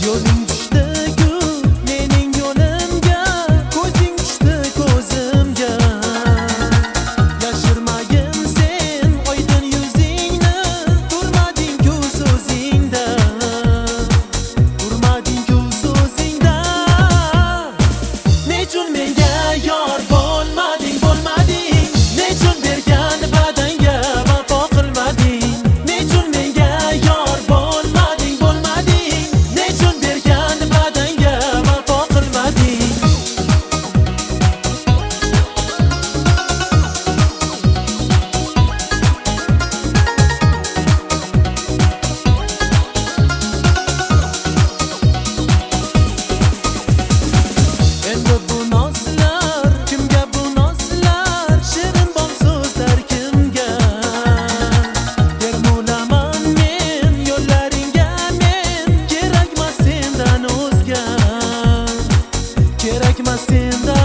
Yo'ling tushdi-ku mening yo'limga, ko'zing tushdi ko'zimga. Yashirmagin sen oydin yuzingni, turmading-ku so'zingda, turmading-ku so'zingda. Nechun menga yor bo'lmading, bo'lmading? Nechun bergan badanga vafo qilmading? Nechun menga yor bo'lmading, bo'lmading? Nechun bergan badanga vafo qilmading? Endi bu nozlar kimga, bu nozlar shirin bom so'zlar kimga? Termulaman men yo'llaringga, men kerakmas sendan o'zga, kerakmas sendan